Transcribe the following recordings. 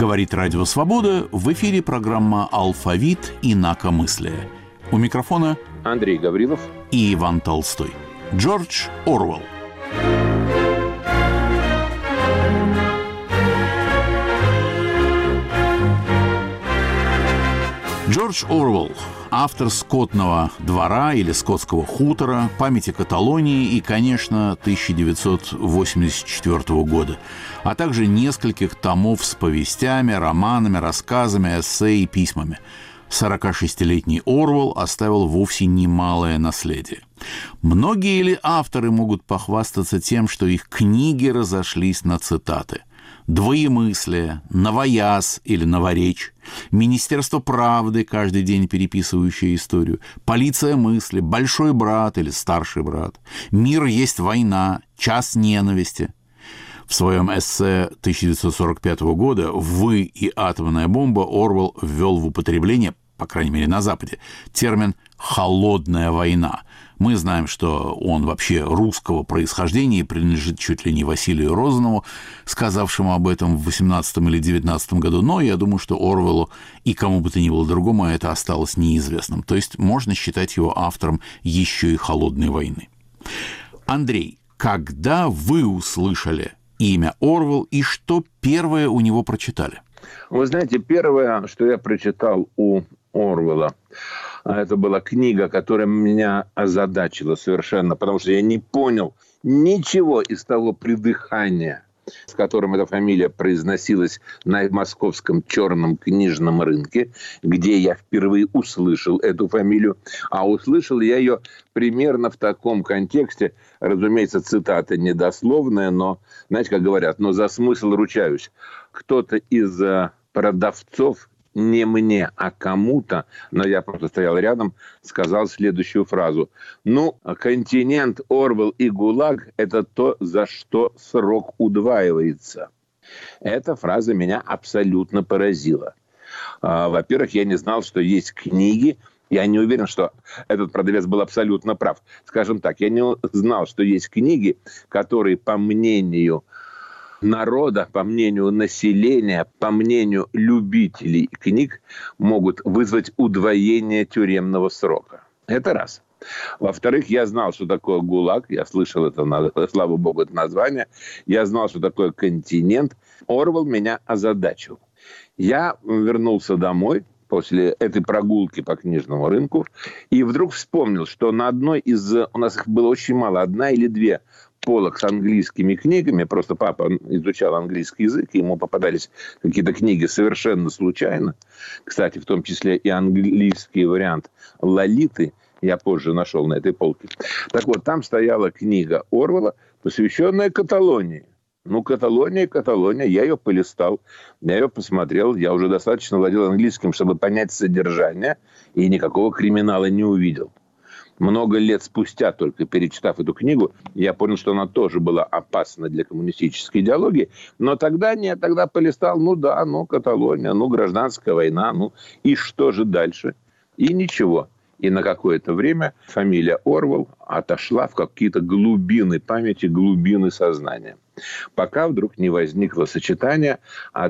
Говорит Радио Свобода, в эфире программа «Алфавит. Инакомыслие». У микрофона Андрей Гаврилов и Иван Толстой. Джордж Оруэлл. Джордж Оруэлл – автор «Скотного двора» или «Скотского хутора», «Памяти Каталонии» и, конечно, 1984 года, а также нескольких томов с повестями, романами, рассказами, эссе и письмами. 46-летний Оруэлл оставил вовсе немалое наследие. Многие ли авторы могут похвастаться тем, что их книги разошлись на цитаты? «Двоемыслие», «Новояз» или «Новоречь», «Министерство правды», каждый день переписывающее историю, «Полиция мысли», «Большой брат» или «Старший брат», «Мир есть война», «Час ненависти». В своем эссе 1945 года «Вы и атомная бомба» Оруэлл ввел в употребление, по крайней мере на Западе, термин «холодная война». Мы знаем, что он вообще русского происхождения и принадлежит чуть ли не Василию Розанову, сказавшему об этом в 18 или 19 году, но я думаю, что Оруэллу и кому бы то ни было другому это осталось неизвестным. То есть можно считать его автором еще и «Холодной войны». Андрей, когда вы услышали имя Оруэлл и что первое у него прочитали? Вы знаете, первое, что я прочитал у Оруэлла, это была книга, которая меня озадачила совершенно, потому что я не понял ничего из того придыхания, с которым эта фамилия произносилась на московском черном книжном рынке, где я впервые услышал эту фамилию. А услышал я ее примерно в таком контексте. Разумеется, цитата недословная, но, знаете, как говорят, но за смысл ручаюсь. Кто-то из продавцов, не мне, а кому-то, но я просто стоял рядом, сказал следующую фразу. Континент, Орвелл и ГУЛАГ – это то, за что срок удваивается. Эта фраза меня абсолютно поразила. Во-первых, я не знал, что есть книги. Я не уверен, что этот продавец был абсолютно прав. Скажем так, я не знал, что есть книги, которые, по мнению народа, по мнению населения, по мнению любителей книг, могут вызвать удвоение тюремного срока. Это раз. Во-вторых, я знал, что такое ГУЛАГ. Я слышал это, слава богу, это название. Я знал, что такое континент. Оруэлл меня озадачил. Я вернулся домой после этой прогулки по книжному рынку и вдруг вспомнил, что на одной из... У нас их было очень мало, 1 или 2 полок с английскими книгами. Просто папа изучал английский язык, и ему попадались какие-то книги совершенно случайно. Кстати, в том числе и английский вариант «Лолиты» я позже нашел на этой полке. Так вот, там стояла книга Оруэлла, посвященная Каталонии. Каталония. Я ее полистал, я ее посмотрел. Я уже достаточно владел английским, чтобы понять содержание, и никакого криминала не увидел. Много лет спустя, только перечитав эту книгу, я понял, что она тоже была опасна для коммунистической идеологии. Но тогда нет, тогда полистал, Каталония, гражданская война, и что же дальше? И ничего. И на какое-то время фамилия Оруэлл отошла в какие-то глубины памяти, глубины сознания. Пока вдруг не возникло сочетание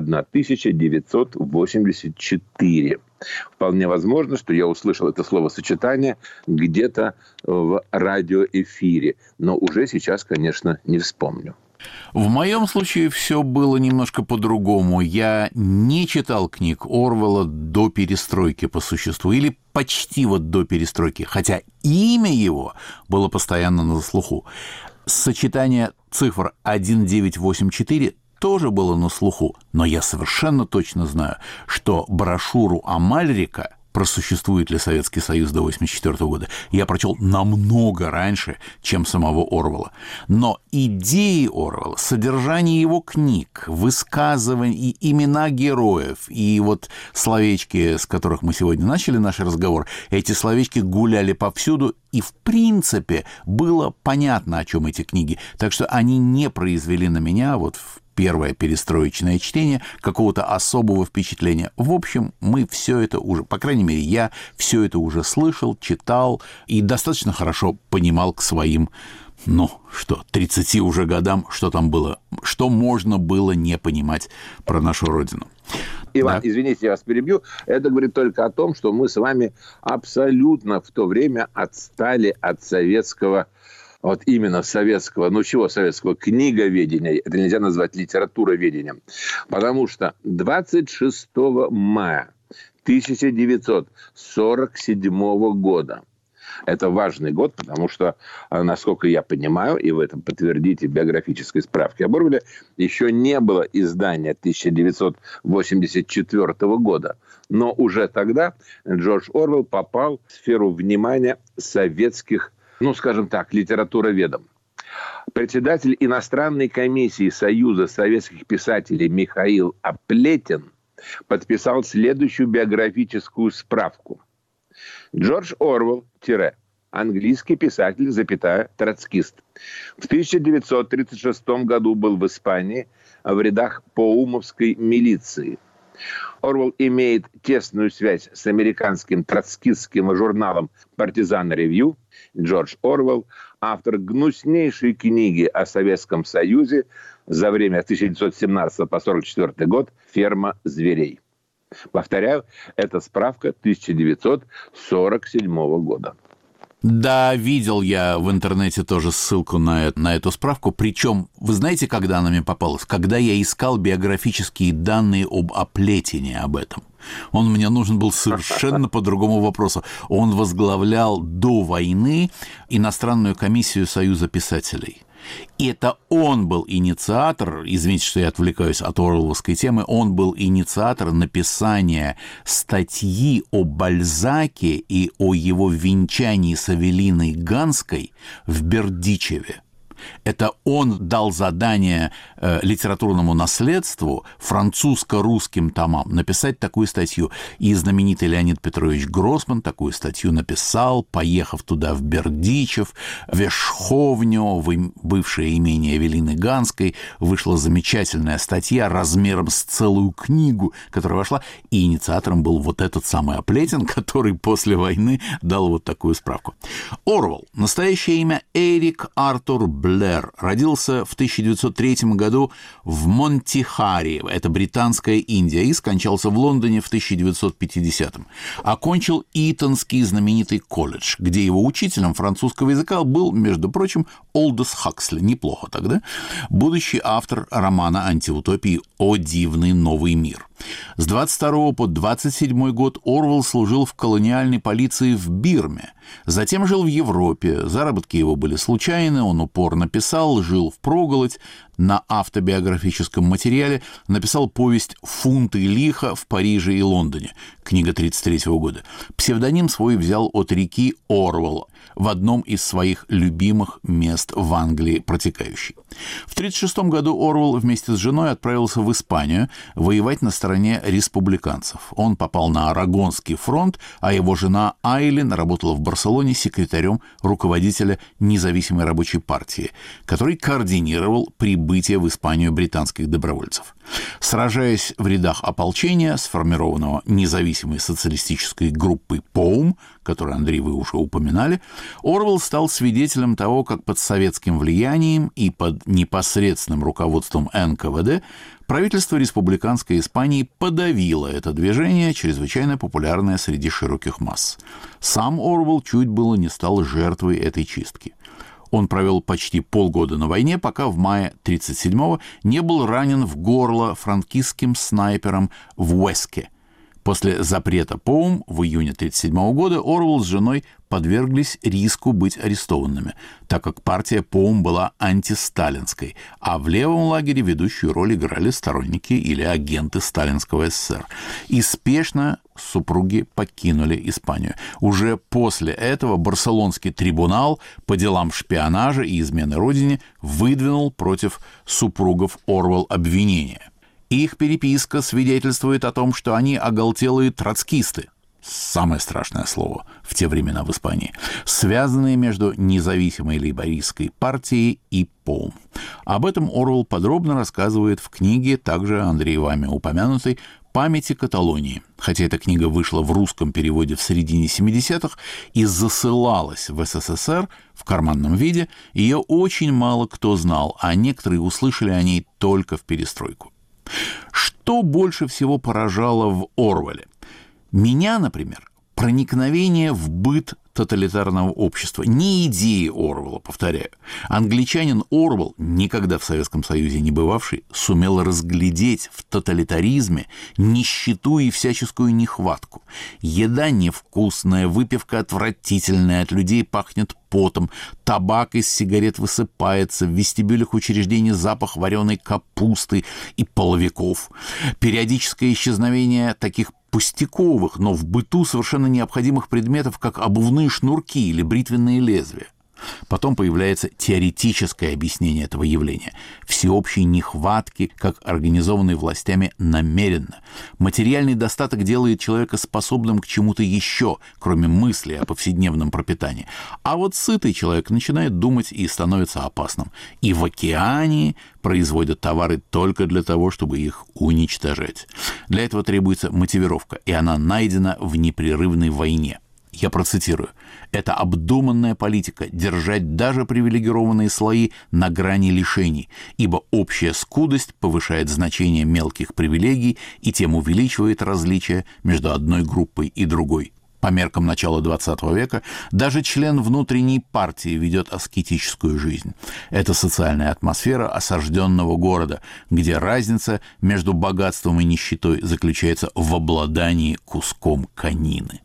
1984. Вполне возможно, что я услышал это словосочетание где-то в радиоэфире. Но уже сейчас, конечно, не вспомню. В моем случае все было немножко по-другому. Я не читал книг Оруэлла до перестройки по существу, или почти до перестройки, хотя имя его было постоянно на слуху. Сочетание цифр 1984 тоже было на слуху, но я совершенно точно знаю, что брошюру Амальрика «Просуществует ли Советский Союз до 1984 года» я прочел намного раньше, чем самого Оруэлла. Но идеи Оруэлла, содержание его книг, высказывания и имена героев, и словечки, с которых мы сегодня начали наш разговор, эти словечки гуляли повсюду, и в принципе было понятно, о чем эти книги. Так что они не произвели на меня в первое перестроечное чтение какого-то особого впечатления. В общем, мы все это уже, по крайней мере, я все это уже слышал, читал и достаточно хорошо понимал к своим что, 30 уже годам, что там было, что можно было не понимать про нашу Родину. Иван, извините, я вас перебью. Это говорит только о том, что мы с вами абсолютно в то время отстали от советского, вот именно советского, советского, книговедения. Это нельзя назвать литературоведением. Потому что 26 мая 1947 года, это важный год, потому что, насколько я понимаю, и в этом подтвердите биографической справки об Орвеле, еще не было издания 1984 года. Но уже тогда Джордж Орвелл попал в сферу внимания советских, литературоведов. Председатель иностранной комиссии Союза советских писателей Михаил Аплетин подписал следующую биографическую справку. Джордж Орвелл, английский писатель, троцкист. В 1936 году был в Испании в рядах поумовской милиции. Орвелл имеет тесную связь с американским троцкистским журналом «Партизан Ревью». Джордж Орвелл – автор гнуснейшей книги о Советском Союзе за время с 1917 по 1944 год «Ферма зверей». Повторяю, это справка 1947 года. Да, видел я в интернете тоже ссылку на эту справку. Причем, вы знаете, когда она мне попалась? Когда я искал биографические данные об Аплетине об этом. Он мне нужен был совершенно по другому вопросу. Он возглавлял до войны иностранную комиссию Союза писателей. И это он был инициатор, извините, что я отвлекаюсь от орвелловской темы, он был инициатор написания статьи о Бальзаке и о его венчании с Авелиной Ганской в Бердичеве. Это он дал задание литературному наследству, французско-русским томам, написать такую статью. И знаменитый Леонид Петрович Гроссман такую статью написал, поехав туда, в Бердичев, в Вешховню, в бывшее имение Эвелины Ганской. Вышла замечательная статья размером с целую книгу, которая вошла. И инициатором был вот этот самый Аплетин, который после войны дал вот такую справку. Орвелл. Настоящее имя Эрик Артур Блэр. Родился в 1903 году в Монтихари, это британская Индия, и скончался в Лондоне в 1950-м. Окончил Итонский знаменитый колледж, где его учителем французского языка был, между прочим, Олдос Хаксли. Неплохо тогда. Будущий автор романа антиутопии «О дивный новый мир». С 22 по 27 год Орвелл служил в колониальной полиции в Бирме. Затем жил в Европе. Заработки его были случайны, он упорно писал, жил впроголодь. На автобиографическом материале написал повесть «Фунты лиха» в Париже и Лондоне, книга 1933 года. Псевдоним свой взял от реки Орвелл, в одном из своих любимых мест в Англии протекающей. В 1936 году Орвелл вместе с женой отправился в Испанию воевать на стороне республиканцев. Он попал на Арагонский фронт, а его жена Айлин работала в Барселоне секретарем руководителя независимой рабочей партии, который координировал прибытие в Испанию британских добровольцев. Сражаясь в рядах ополчения, сформированного независимой социалистической группой ПОУМ, которую, Андрей, вы уже упоминали, Орвелл стал свидетелем того, как под советским влиянием и под непосредственным руководством НКВД правительство республиканской Испании подавило это движение, чрезвычайно популярное среди широких масс. Сам Орвелл чуть было не стал жертвой этой чистки. Он провел почти полгода на войне, пока в мае 1937-го не был ранен в горло франкистским снайпером в Уэске. После запрета ПОУМ в июне 1937 года Орвелл с женой подверглись риску быть арестованными, так как партия ПОУМ была антисталинской, а в левом лагере ведущую роль играли сторонники или агенты сталинского СССР. И спешно супруги покинули Испанию. Уже после этого Барселонский трибунал по делам шпионажа и измены родине выдвинул против супругов Орвелл обвинения. Их переписка свидетельствует о том, что они оголтелые троцкисты, самое страшное слово в те времена в Испании, связанные между независимой лейбористской партией и ПОУМ. Об этом Орвелл подробно рассказывает в книге, также, Андрей, вами упомянутой, «Памяти Каталонии». Хотя эта книга вышла в русском переводе в середине 70-х и засылалась в СССР в карманном виде, ее очень мало кто знал, а некоторые услышали о ней только в перестройку. Что больше всего поражало в Орвеле? Меня, например, проникновение в быт тоталитарного общества. Не идеи Орвелла, повторяю. Англичанин Орвелл, никогда в Советском Союзе не бывавший, сумел разглядеть в тоталитаризме нищету и всяческую нехватку. Еда невкусная, выпивка отвратительная, от людей пахнет потом, табак из сигарет высыпается, в вестибюлях учреждений запах вареной капусты и половиков. Периодическое исчезновение таких пустяковых, но в быту совершенно необходимых предметов, как обувные шнурки или бритвенные лезвия. Потом появляется теоретическое объяснение этого явления. Всеобщей нехватки, как организованной властями намеренно. Материальный достаток делает человека способным к чему-то еще, кроме мысли о повседневном пропитании. А вот сытый человек начинает думать и становится опасным. И в океане производят товары только для того, чтобы их уничтожать. Для этого требуется мотивировка, и она найдена в непрерывной войне. Я процитирую. «Это обдуманная политика – держать даже привилегированные слои на грани лишений, ибо общая скудость повышает значение мелких привилегий и тем увеличивает различия между одной группой и другой». По меркам начала XX века даже член внутренней партии ведет аскетическую жизнь. Это социальная атмосфера осажденного города, где разница между богатством и нищетой заключается в обладании куском конины.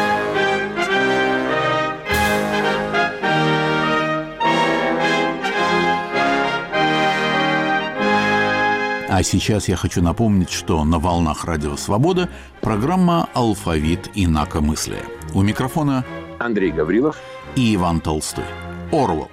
А сейчас я хочу напомнить, что на волнах Радио Свобода программа «Алфавит инакомыслия». У микрофона Андрей Гаврилов и Иван Толстой. Орвелл.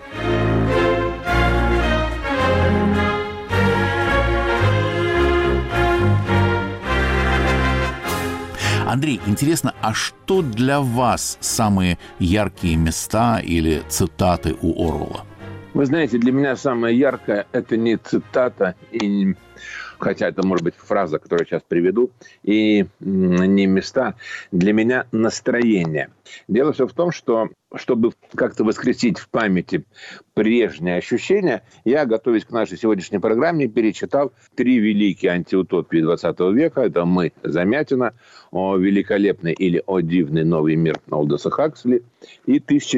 Андрей, интересно, а что для вас самые яркие места или цитаты у Орвелла? Вы знаете, для меня самое яркое – это не цитата, хотя это может быть фраза, которую я сейчас приведу, и не места. Для меня настроение. Дело все в том, что, чтобы как-то воскресить в памяти прежние ощущения, я, готовясь к нашей сегодняшней программе, перечитал 3 великие антиутопии 20 века. Это «Мы» Замятина, «О великолепный» или «О дивный новый мир» Олдоса Хаксли и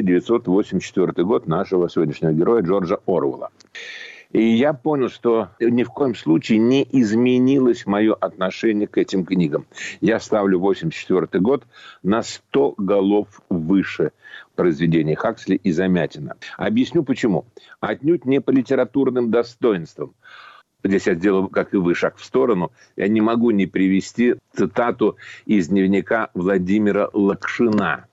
1984 год нашего сегодняшнего героя Джорджа Орвелла. И я понял, что ни в коем случае не изменилось мое отношение к этим книгам. Я ставлю 1984 год на 100 голов выше произведений Хаксли и Замятина. Объясню почему. Отнюдь не по литературным достоинствам. Здесь я сделал, как и вы, шаг в сторону. Я не могу не привести цитату из дневника Владимира Лакшина.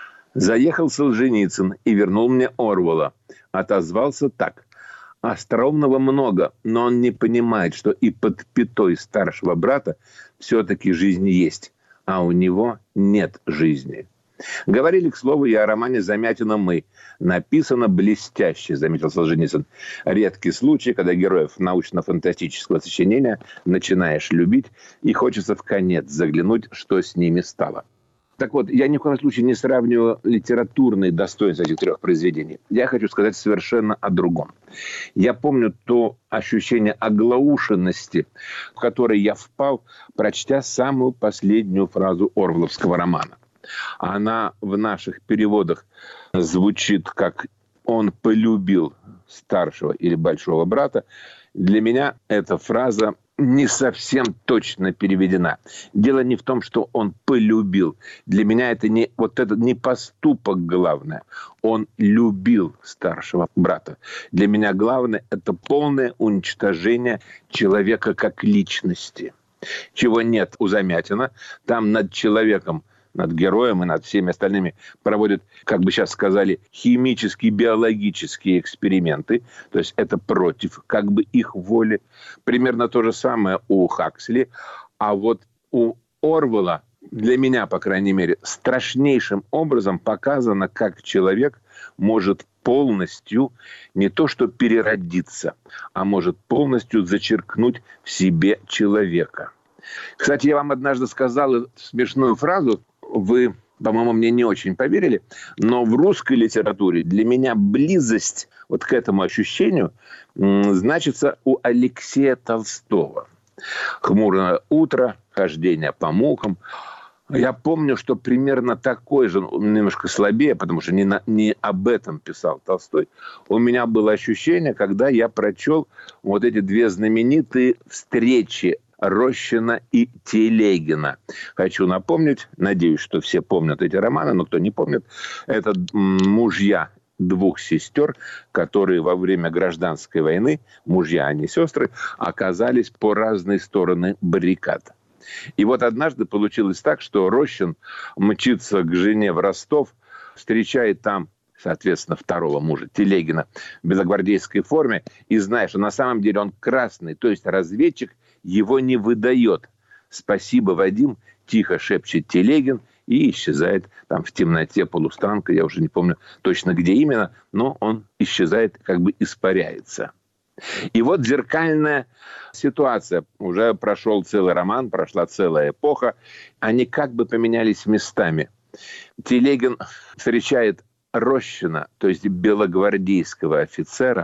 «Заехал Солженицын и вернул мне Орвелла. Отозвался так. Остроумного много, но он не понимает, что и под пятой старшего брата все-таки жизнь есть, а у него нет жизни». Говорили, к слову, и о романе Замятина «Мы». Написано блестяще, заметил Солженицын. Редкий случай, когда героев научно-фантастического сочинения начинаешь любить и хочется вконец заглянуть, что с ними стало. Так вот, я ни в коем случае не сравниваю литературные достоинства этих 3 произведений. Я хочу сказать совершенно о другом. Я помню то ощущение оглаушенности, в которое я впал, прочтя самую последнюю фразу орвелловского романа. Она в наших переводах звучит как «он полюбил старшего или большого брата». Для меня эта фраза не совсем точно переведена. Дело не в том, что он полюбил. Для меня это не поступок главное. Он любил старшего брата. Для меня главное – это полное уничтожение человека как личности. Чего нет у Замятина. Там над человеком, над героем и над всеми остальными проводят, как бы сейчас сказали, химические, биологические эксперименты. То есть это против как бы их воли. Примерно то же самое у Хаксли. А вот у Орвелла, для меня, по крайней мере, страшнейшим образом показано, как человек может полностью не то что переродиться, а может полностью зачеркнуть в себе человека. Кстати, я вам однажды сказал смешную фразу, вы, по-моему, мне не очень поверили, но в русской литературе для меня близость вот к этому ощущению значится у Алексея Толстого. «Хмурое утро», «Хождение по мукам». Я помню, что примерно такой же, немножко слабее, потому что не об этом писал Толстой. У меня было ощущение, когда я прочел вот эти две знаменитые встречи Рощина и Телегина. Хочу напомнить, надеюсь, что все помнят эти романы, но кто не помнит, это мужья двух сестер, которые во время гражданской войны, мужья, а не сестры, оказались по разные стороны баррикад. И вот однажды получилось так, что Рощин мчится к жене в Ростов, встречает там, соответственно, второго мужа, Телегина, в белогвардейской форме, и зная, что на самом деле он красный, то есть разведчик, его не выдает. «Спасибо, Вадим», тихо шепчет Телегин и исчезает там в темноте полустранка, я уже не помню точно где именно, но он исчезает, как бы испаряется. И вот зеркальная ситуация. Уже прошел целый роман, прошла целая эпоха. Они как бы поменялись местами. Телегин встречает Рощина, то есть белогвардейского офицера,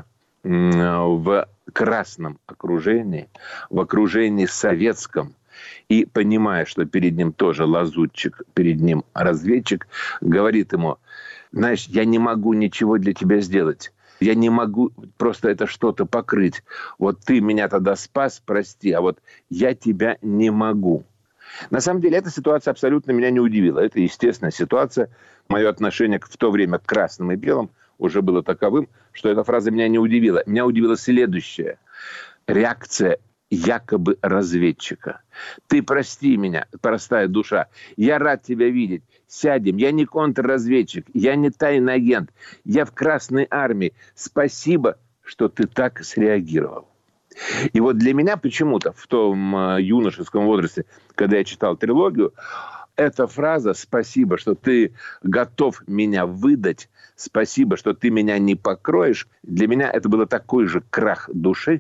в красном окружении, в окружении советском. И, понимая, что перед ним тоже лазутчик, перед ним разведчик, говорит ему: знаешь, я не могу ничего для тебя сделать. Я не могу просто это что-то покрыть. Вот ты меня тогда спас, прости, а вот я тебя не могу. На самом деле, эта ситуация абсолютно меня не удивила. Это естественная ситуация. Мое отношение в то время к красным и белым уже было таковым, что эта фраза меня не удивила. Меня удивило следующее. Реакция якобы разведчика. Ты прости меня, простая душа. Я рад тебя видеть. Сядем. Я не контрразведчик. Я не тайный агент. Я в Красной армии. Спасибо, что ты так среагировал. И вот для меня почему-то в том юношеском возрасте, когда я читал трилогию, эта фраза «спасибо, что ты готов меня выдать», «спасибо, что ты меня не покроешь», для меня это было такой же крах души,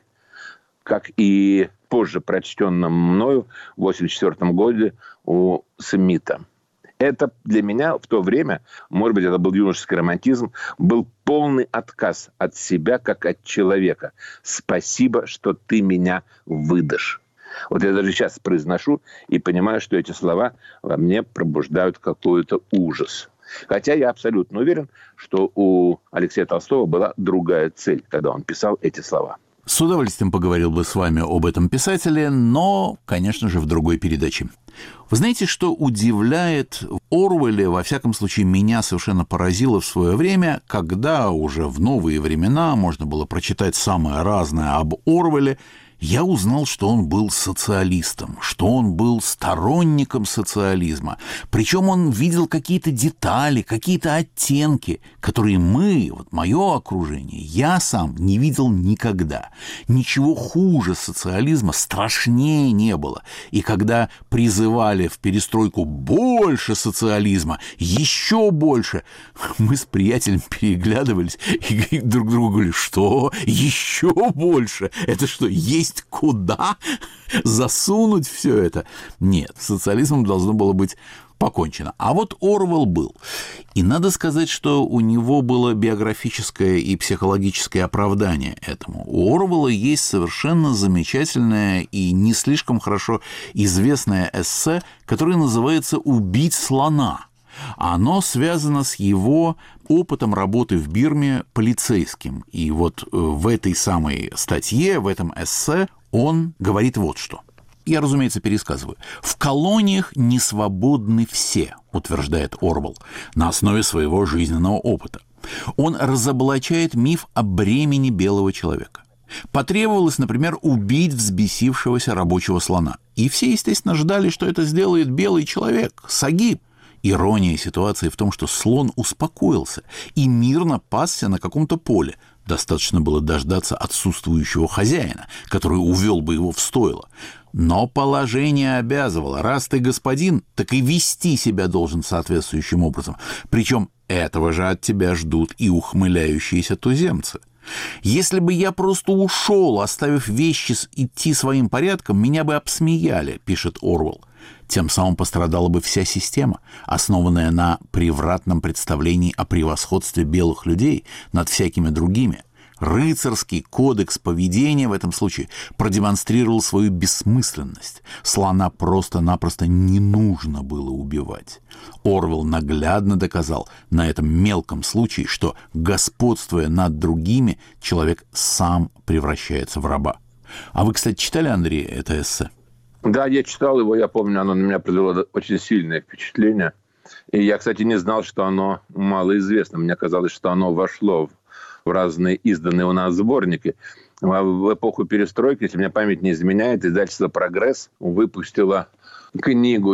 как и позже прочтенном мною в 1984 году у Смита. Это для меня в то время, может быть, это был юношеский романтизм, был полный отказ от себя, как от человека. «Спасибо, что ты меня выдашь». Вот я даже сейчас произношу и понимаю, что эти слова во мне пробуждают какой-то ужас. Хотя я абсолютно уверен, что у Алексея Толстого была другая цель, когда он писал эти слова. С удовольствием поговорил бы с вами об этом писателе, но, конечно же, в другой передаче. Вы знаете, что удивляет в Оруэлле, во всяком случае, меня совершенно поразило в свое время, когда уже в новые времена можно было прочитать самое разное об Оруэлле, я узнал, что он был социалистом, что он был сторонником социализма. Причем он видел какие-то детали, какие-то оттенки, которые мы, вот мое окружение, я сам не видел никогда. Ничего хуже социализма, страшнее не было. И когда призывали в перестройку больше социализма, еще больше, мы с приятелем переглядывались и друг другу говорили: что? Еще больше? Это что, есть куда засунуть все это? Нет, с социализмом должно было быть покончено. А вот Оруэлл был. И надо сказать, что у него было биографическое и психологическое оправдание этому. У Оруэлла есть совершенно замечательное и не слишком хорошо известное эссе, которое называется «Убить слона». Оно связано с его опытом работы в Бирме полицейским. И вот в этой самой статье, в этом эссе он говорит вот что. Я, разумеется, пересказываю. «В колониях не свободны все», утверждает Оруэлл, на основе своего жизненного опыта. Он разоблачает миф о бремени белого человека. Потребовалось, например, убить взбесившегося рабочего слона. И все, естественно, ждали, что это сделает белый человек, Сагиб. Ирония ситуации в том, что слон успокоился и мирно пасся на каком-то поле. Достаточно было дождаться отсутствующего хозяина, который увел бы его в стойло. Но положение обязывало. Раз ты господин, так и вести себя должен соответствующим образом. Причем этого же от тебя ждут и ухмыляющиеся туземцы. Если бы я просто ушел, оставив вещи идти своим порядком, меня бы обсмеяли, пишет Орвелл. Тем самым пострадала бы вся система, основанная на превратном представлении о превосходстве белых людей над всякими другими. Рыцарский кодекс поведения в этом случае продемонстрировал свою бессмысленность. Слона просто-напросто не нужно было убивать. Орвелл наглядно доказал на этом мелком случае, что, господствуя над другими, человек сам превращается в раба. А вы, кстати, читали, Андрей, это эссе? Да, я читал его, я помню, оно на меня произвело очень сильное впечатление. И я, кстати, не знал, что оно малоизвестно. Мне казалось, что оно вошло в разные изданные у нас сборники. В эпоху перестройки, если мне память не изменяет, издательство «Прогресс» выпустило книгу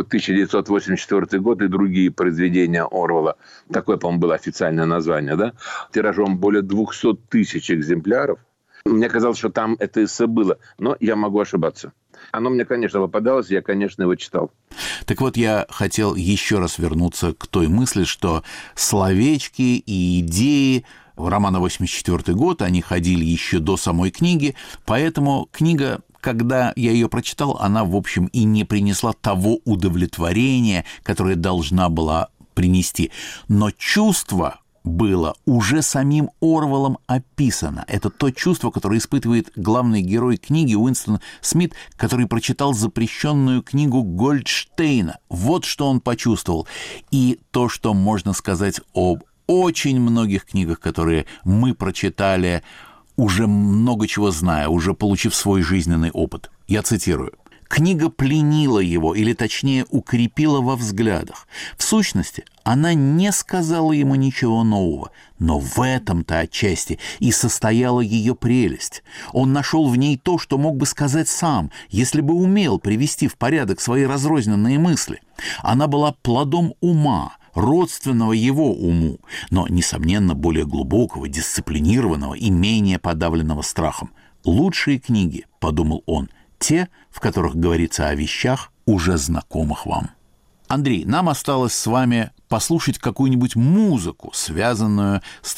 1984 год и другие произведения Орвелла. Такое, по-моему, было официальное название, да? Тиражом более 200 тысяч экземпляров. Мне казалось, что там это эссе было, но я могу ошибаться. Оно мне, конечно, попадалось, я, конечно, его читал. Так вот, я хотел еще раз вернуться к той мысли, что словечки и идеи романа 1984 год, они ходили еще до самой книги, поэтому книга, когда я ее прочитал, она, в общем, и не принесла того удовлетворения, которое должна была принести. Но чувство было уже самим Орвеллом описано. Это то чувство, которое испытывает главный герой книги Уинстон Смит, который прочитал запрещенную книгу Гольдштейна. Вот что он почувствовал. И то, что можно сказать об очень многих книгах, которые мы прочитали, уже много чего зная, уже получив свой жизненный опыт. Я цитирую. Книга пленила его, или точнее укрепила во взглядах. В сущности, она не сказала ему ничего нового, но в этом-то отчасти и состояла ее прелесть. Он нашел в ней то, что мог бы сказать сам, если бы умел привести в порядок свои разрозненные мысли. Она была плодом ума, родственного его уму, но, несомненно, более глубокого, дисциплинированного и менее подавленного страхом. «Лучшие книги», — подумал он, — «те, в которых говорится о вещах, уже знакомых вам». Андрей, нам осталось с вами послушать какую-нибудь музыку, связанную с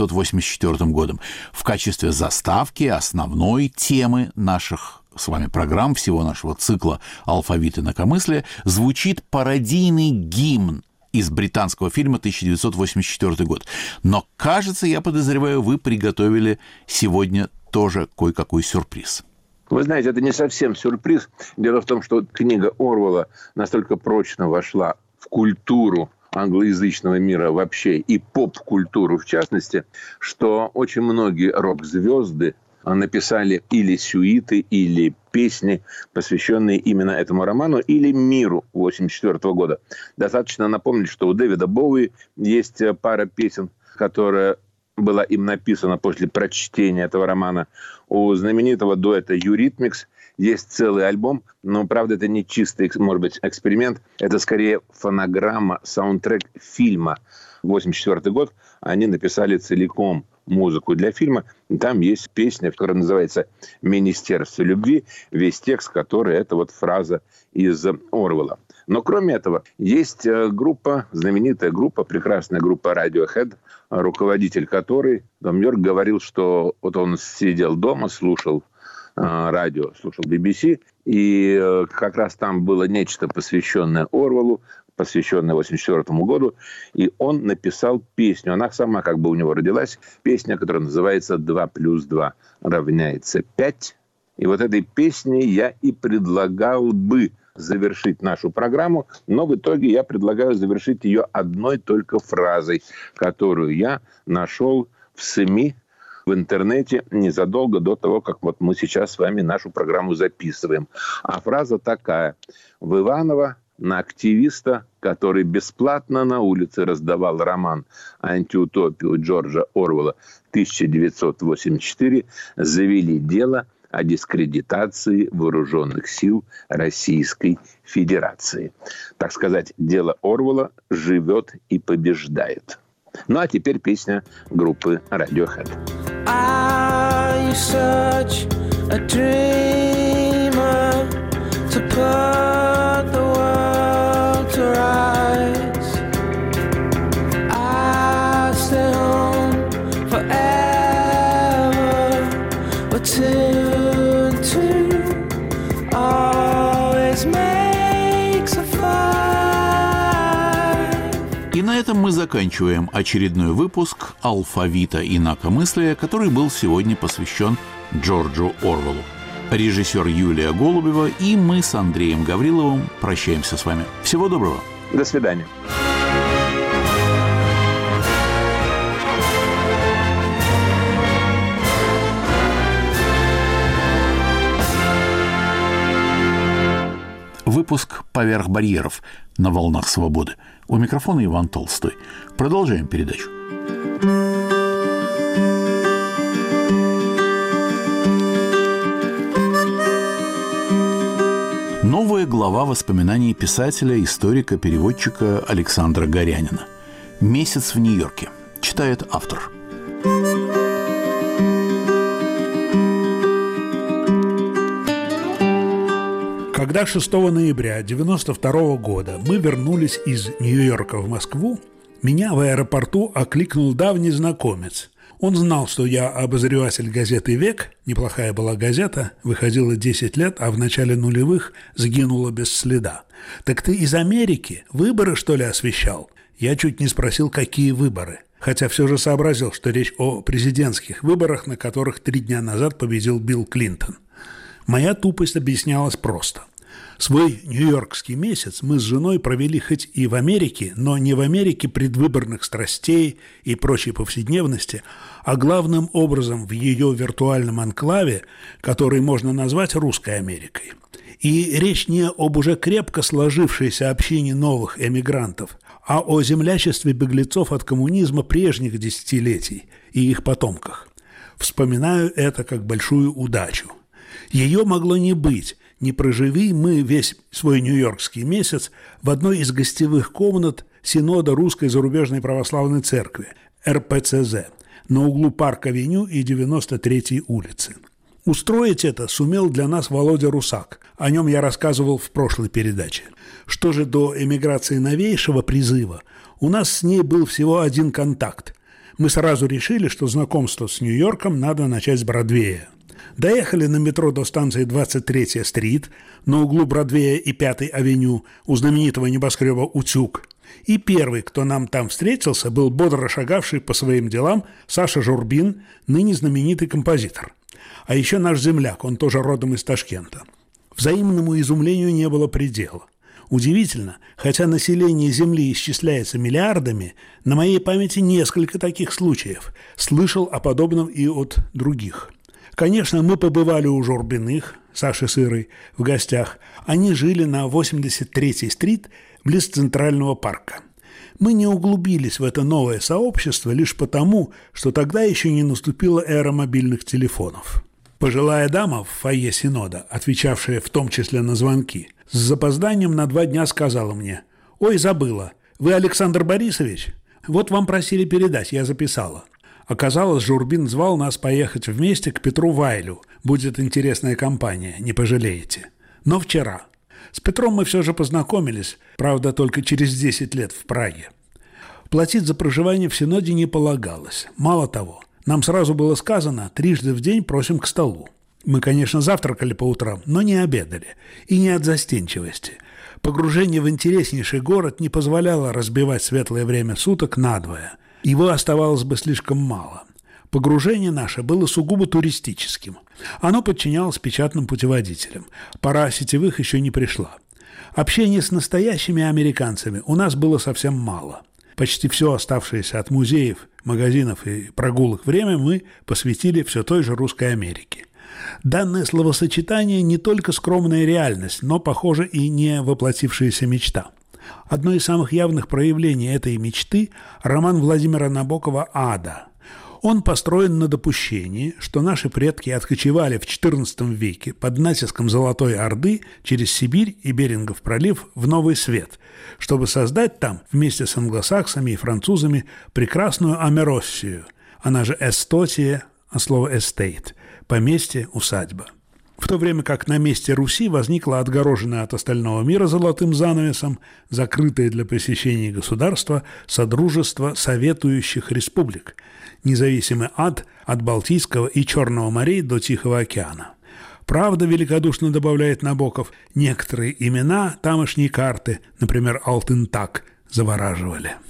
1984 годом, в качестве заставки основной темы наших с вами программ, всего нашего цикла «Алфавит инакомыслия», звучит пародийный гимн из британского фильма 1984 год. Но, кажется, я подозреваю, вы приготовили сегодня тоже кое-какой сюрприз. Вы знаете, это не совсем сюрприз. Дело в том, что книга Орвелла настолько прочно вошла в культуру англоязычного мира вообще и поп-культуру в частности, что очень многие рок-звезды написали или сюиты, или песни, посвященные именно этому роману, или миру 1984 года. Достаточно напомнить, что у Дэвида Боуи есть пара песен, которая была им написана после прочтения этого романа. У знаменитого дуэта «Юритмикс» есть целый альбом, но, правда, это не чистый, может быть, эксперимент. Это скорее фонограмма, саундтрек фильма. 1984 год они написали целиком музыку для фильма. Там есть песня, которая называется «Министерство любви», весь текст, который это вот фраза из Орвелла. Но кроме этого, есть группа, знаменитая группа, прекрасная группа Radiohead, руководитель которой, Том Йорк, говорил, что вот он сидел дома, слушал радио, слушал BBC, и как раз там было нечто, посвященное Орвеллу, посвященное 1984 году, и он написал песню. Она сама как бы у него родилась. Песня, которая называется «2 + 2 = 5». И вот этой песней я и предлагал бы завершить нашу программу, но в итоге я предлагаю завершить ее одной только фразой, которую я нашел в СМИ, в интернете незадолго до того, как вот мы сейчас с вами нашу программу записываем. А фраза такая. В Иваново на активиста, который бесплатно на улице раздавал роман «Антиутопию» Джорджа Орвелла 1984, завели дело о дискредитации вооруженных сил Российской Федерации. Так сказать, дело Орвелла живет и побеждает. Ну а теперь песня группы Radiohead. Are you such a dreamer to put the world to rights? I stay home forever на этом мы заканчиваем очередной выпуск «Алфавита инакомыслия», который был сегодня посвящен Джорджу Орвеллу. Режиссер Юлия Голубева и мы с Андреем Гавриловым прощаемся с вами. Всего доброго. До свидания. Выпуск «Поверх барьеров» на волнах свободы. У микрофона Иван Толстой. Продолжаем передачу. Новая глава воспоминаний писателя, историка, переводчика Александра Горянина. «Месяц в Нью-Йорке». Читает автор. Когда 6 ноября 1992 года мы вернулись из Нью-Йорка в Москву, меня в аэропорту окликнул давний знакомец. Он знал, что я обозреватель газеты «Век», неплохая была газета, выходила 10 лет, а в начале нулевых сгинула без следа. «Так ты из Америки? Выборы, что ли, освещал?» Я чуть не спросил, какие выборы, хотя все же сообразил, что речь о президентских выборах, на которых 3 дня назад победил Билл Клинтон. Моя тупость объяснялась просто. Свой нью-йоркский месяц мы с женой провели хоть и в Америке, но не в Америке предвыборных страстей и прочей повседневности, а главным образом в ее виртуальном анклаве, который можно назвать русской Америкой. И речь не об уже крепко сложившейся общине новых эмигрантов, а о землячестве беглецов от коммунизма прежних десятилетий и их потомках. Вспоминаю это как большую удачу. Ее могло не быть, не проживи мы весь свой нью-йоркский месяц в одной из гостевых комнат Синода Русской Зарубежной Православной Церкви, РПЦЗ, на углу Парк-авеню и 93-й улицы. Устроить это сумел для нас Володя Русак, о нем я рассказывал в прошлой передаче. Что же до эмиграции новейшего призыва, у нас с ней был всего один контакт. Мы сразу решили, что знакомство с Нью-Йорком надо начать с Бродвея. Доехали на метро до станции 23-я стрит на углу Бродвея и 5-й авеню у знаменитого небоскреба «Утюг». И первый, кто нам там встретился, был бодро шагавший по своим делам Саша Журбин, ныне знаменитый композитор. А еще наш земляк, он тоже родом из Ташкента. Взаимному изумлению не было предела. Удивительно, хотя население Земли исчисляется миллиардами, на моей памяти несколько таких случаев. Слышал о подобном и от других. Конечно, мы побывали у Журбиных, Саши с Ирой, в гостях. Они жили на 83-й стрит, близ Центрального парка. Мы не углубились в это новое сообщество лишь потому, что тогда еще не наступила эра мобильных телефонов. Пожилая дама в фойе Синода, отвечавшая в том числе на звонки, с запозданием на 2 дня сказала мне: «Ой, забыла, вы Александр Борисович? Вот вам просили передать, я записала». Оказалось, Журбин звал нас поехать вместе к Петру Вайлю. Будет интересная компания, не пожалеете. Но вчера. С Петром мы все же познакомились, правда, только через 10 лет в Праге. Платить за проживание в Синоде не полагалось. Мало того, нам сразу было сказано: 3 раза в день просим к столу. Мы, конечно, завтракали по утрам, но не обедали. И не от застенчивости. Погружение в интереснейший город не позволяло разбивать светлое время суток надвое. Его оставалось бы слишком мало. Погружение наше было сугубо туристическим. Оно подчинялось печатным путеводителям. Пора сетевых еще не пришла. Общения с настоящими американцами у нас было совсем мало. Почти все оставшееся от музеев, магазинов и прогулок время мы посвятили все той же русской Америке. Данное словосочетание не только скромная реальность, но, похоже, и не воплотившаяся мечта. Одно из самых явных проявлений этой мечты – роман Владимира Набокова «Ада». Он построен на допущении, что наши предки откочевали в XIV веке под натиском Золотой Орды через Сибирь и Берингов пролив в Новый Свет, чтобы создать там вместе с англосаксами и французами прекрасную Амероссию, она же Эстотия, от слова «эстейт», поместье, усадьба. В то время как на месте Руси возникло отгороженное от остального мира золотым занавесом, закрытое для посещений государства Содружество Советующих Республик, независимый ад от Балтийского и Черного морей до Тихого океана. Правда, великодушно добавляет Набоков, некоторые имена тамошней карты, например, Алтын-Так, завораживали.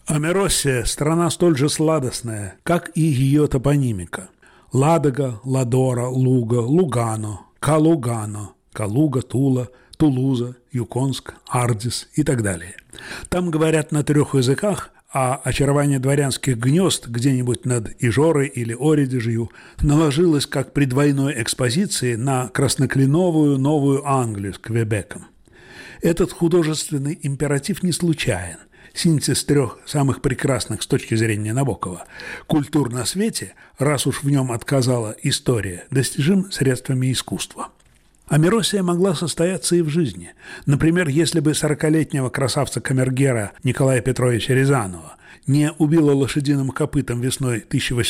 Амероссия – страна столь же сладостная, как и ее топонимика. Ладога, Ладора, Луга, Лугано, Калугано, Калуга, Тула, Тулуза, Юконск, Ардис и так далее. Там говорят на 3 языках, а очарование дворянских гнезд где-нибудь над Ижорой или Оридежью наложилось как при двойной экспозиции на краснокленовую Новую Англию с Квебеком. Этот художественный императив не случайен. Синтез 3 самых прекрасных с точки зрения Набокова культур на свете, раз уж в нем отказала история, достижим средствами искусства. Амероссия могла состояться и в жизни. Например, если бы 40-летнего красавца-камергера Николая Петровича Рязанова не убило лошадиным копытом весной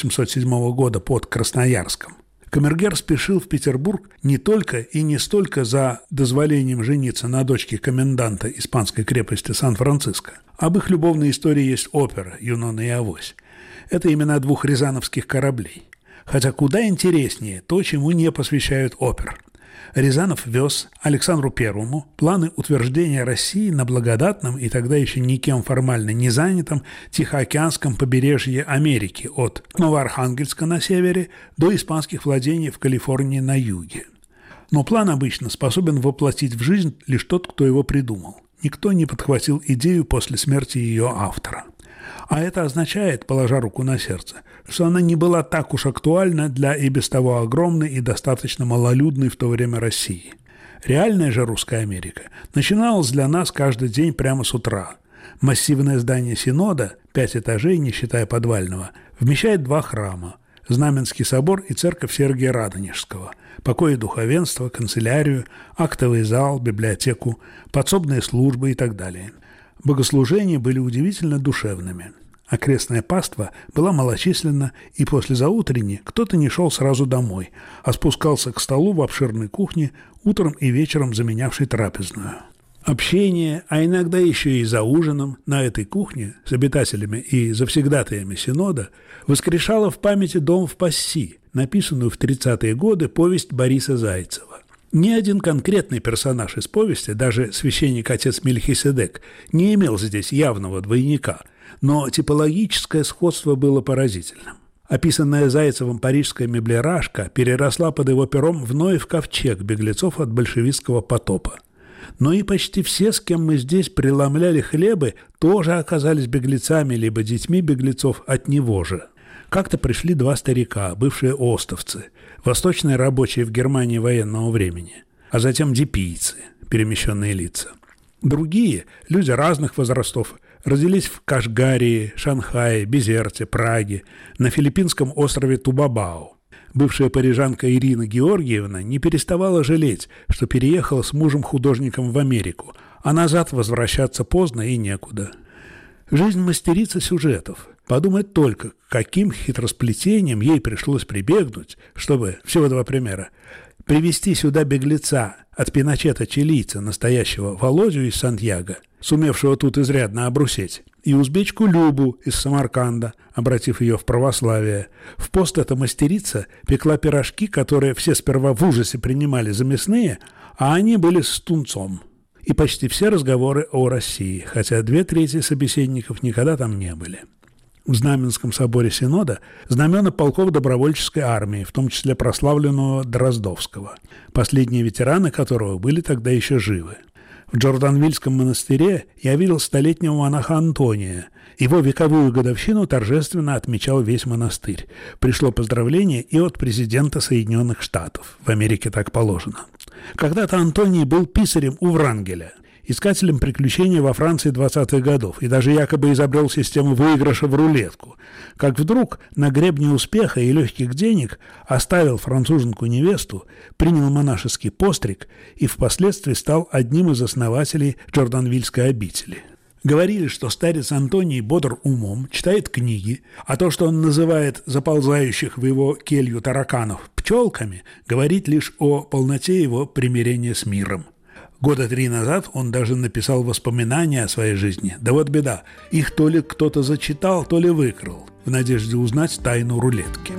1807 года под Красноярском. Камергер спешил в Петербург не только и не столько за дозволением жениться на дочке коменданта испанской крепости Сан-Франциско. Об их любовной истории есть опера «Юнона и Авось». Это имена 2 рязановских кораблей. Хотя куда интереснее то, чему не посвящают опер. Рязанов вез Александру I планы утверждения России на благодатном и тогда еще никем формально не занятом Тихоокеанском побережье Америки от Новоархангельска на севере до испанских владений в Калифорнии на юге. Но план обычно способен воплотить в жизнь лишь тот, кто его придумал. Никто не подхватил идею после смерти ее автора. А это означает, положа руку на сердце, что она не была так уж актуальна для и без того огромной и достаточно малолюдной в то время России. Реальная же русская Америка начиналась для нас каждый день прямо с утра. Массивное здание Синода, 5 этажей, не считая подвального, вмещает 2 храма – Знаменский собор и церковь Сергия Радонежского, покои духовенства, канцелярию, актовый зал, библиотеку, подсобные службы и так далее. Богослужения были удивительно душевными. Окрестная паства была малочисленна, и после заутренни кто-то не шел сразу домой, а спускался к столу в обширной кухне, утром и вечером заменявшей трапезную. Общение, а иногда еще и за ужином на этой кухне с обитателями и завсегдатаями Синода воскрешало в памяти «Дом в Пасси», написанную в 30-е годы повесть Бориса Зайцева. Ни один конкретный персонаж из повести, даже священник-отец Мельхиседек, не имел здесь явного двойника, но типологическое сходство было поразительным. Описанная Зайцевым парижская меблерашка переросла под его пером в Ноев ковчег беглецов от большевистского потопа. Но и почти все, с кем мы здесь преломляли хлебы, тоже оказались беглецами либо детьми беглецов от него же. Как-то пришли 2 старика, бывшие остовцы, восточные рабочие в Германии военного времени, а затем дипийцы, перемещенные лица. Другие, люди разных возрастов, родились в Кашгарии, Шанхае, Безерте, Праге, на филиппинском острове Тубабао. Бывшая парижанка Ирина Георгиевна не переставала жалеть, что переехала с мужем-художником в Америку, а назад возвращаться поздно и некуда. Жизнь мастерица сюжетов. Подумать только, каким хитросплетением ей пришлось прибегнуть, чтобы, всего 2 примера, привести сюда беглеца от Пиночета-чилийца, настоящего Володю из Сантьяго, сумевшего тут изрядно обрусеть, и узбечку Любу из Самарканда, обратив ее в православие. В пост эта мастерица пекла пирожки, которые все сперва в ужасе принимали за мясные, а они были с тунцом. И почти все разговоры о России, хотя 2/3 собеседников никогда там не были. В Знаменском соборе Синода знамена полков добровольческой армии, в том числе прославленного Дроздовского, последние ветераны которого были тогда еще живы. В Джорданвильском монастыре я видел 100-летнего монаха Антония. Его вековую годовщину торжественно отмечал весь монастырь. Пришло поздравление и от президента Соединенных Штатов. В Америке так положено. Когда-то Антоний был писарем у Врангеля, искателем приключений во Франции 20-х годов, и даже якобы изобрел систему выигрыша в рулетку. Как вдруг на гребне успеха и легких денег оставил француженку-невесту, принял монашеский постриг и впоследствии стал одним из основателей Джорданвильской обители. Говорили, что старец Антоний бодр умом, читает книги, а то, что он называет заползающих в его келью тараканов пчелками, говорит лишь о полноте его примирения с миром. 3 года назад он даже написал воспоминания о своей жизни. Да вот беда, их то ли кто-то зачитал, то ли выкрал, в надежде узнать тайну рулетки.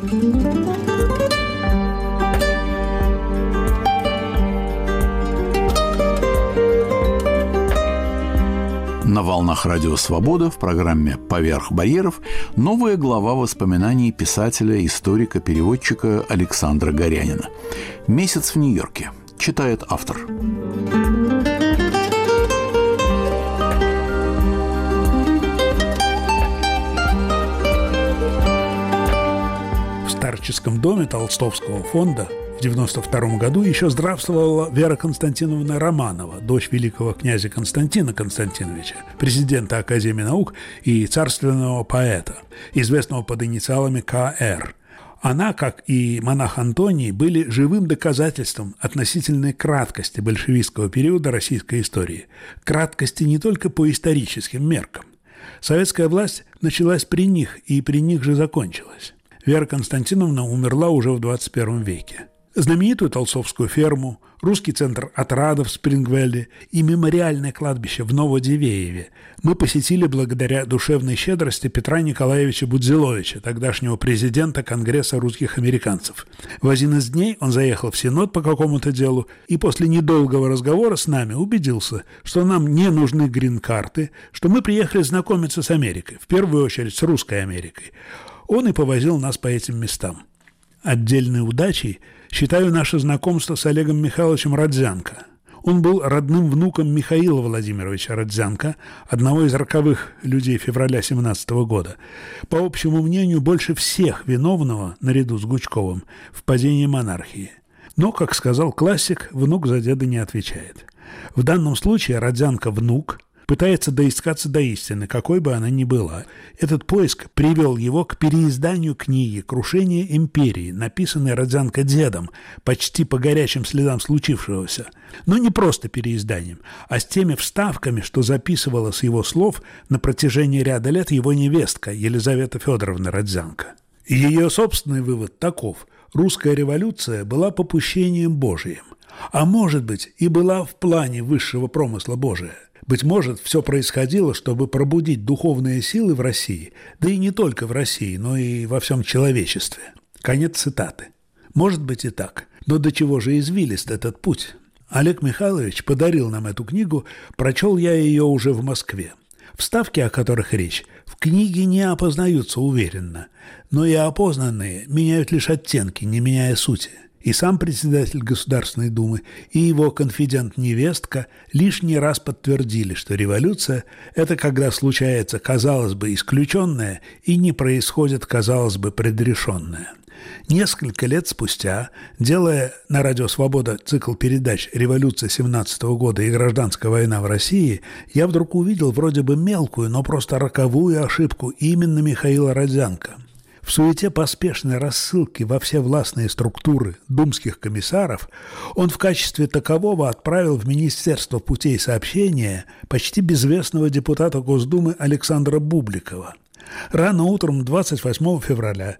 На волнах Радио Свобода в программе «Поверх барьеров» новая глава воспоминаний писателя, историка, переводчика Александра Горянина. «Месяц в Нью-Йорке». Читает автор. В старческом доме Толстовского фонда в 1992 году еще здравствовала Вера Константиновна Романова, дочь великого князя Константина Константиновича, президента Академии наук и царственного поэта, известного под инициалами К.Р. Она, как и монах Антоний, были живым доказательством относительной краткости большевистского периода российской истории. Краткости не только по историческим меркам. Советская власть началась при них и при них же закончилась. Вера Константиновна умерла уже в 21 веке. Знаменитую Толстовскую ферму, русский центр отрадов в Спрингвелле и мемориальное кладбище в Новодивееве мы посетили благодаря душевной щедрости Петра Николаевича Будзиловича, тогдашнего президента Конгресса русских американцев. В один из дней он заехал в Синод по какому-то делу и после недолгого разговора с нами убедился, что нам не нужны грин-карты, что мы приехали знакомиться с Америкой, в первую очередь с русской Америкой. Он и повозил нас по этим местам. Отдельной удачей считаю наше знакомство с Олегом Михайловичем Родзянко. Он был родным внуком Михаила Владимировича Родзянко, одного из роковых людей февраля 1917 года. По общему мнению, больше всех виновного, наряду с Гучковым, в падении монархии. Но, как сказал классик, внук за деда не отвечает. В данном случае Родзянко внук пытается доискаться до истины, какой бы она ни была. Этот поиск привел его к переизданию книги «Крушение империи», написанной Родзянко дедом, почти по горячим следам случившегося. Но не просто переизданием, а с теми вставками, что записывала с его слов на протяжении ряда лет его невестка Елизавета Федоровна Родзянко. Ее собственный вывод таков: русская революция была попущением Божиим, а может быть и была в плане высшего промысла Божия. Быть может, все происходило, чтобы пробудить духовные силы в России, да и не только в России, но и во всем человечестве. Конец цитаты. Может быть и так. Но до чего же извилист этот путь? Олег Михайлович подарил нам эту книгу, прочел я ее уже в Москве. Вставки, о которых речь, в книге не опознаются уверенно, но и опознанные меняют лишь оттенки, не меняя сути. И сам председатель Государственной Думы, и его конфидент-невестка лишний раз подтвердили, что революция – это когда случается, казалось бы, исключенное и не происходит, казалось бы, предрешенное. Несколько лет спустя, делая на Радио Свобода цикл передач «Революция 17 года» и «Гражданская война в России», я вдруг увидел вроде бы мелкую, но просто роковую ошибку именно Михаила Родзянко. В суете поспешной рассылки во все властные структуры думских комиссаров он в качестве такового отправил в Министерство путей сообщения почти безвестного депутата Госдумы Александра Бубликова. Рано утром 28 февраля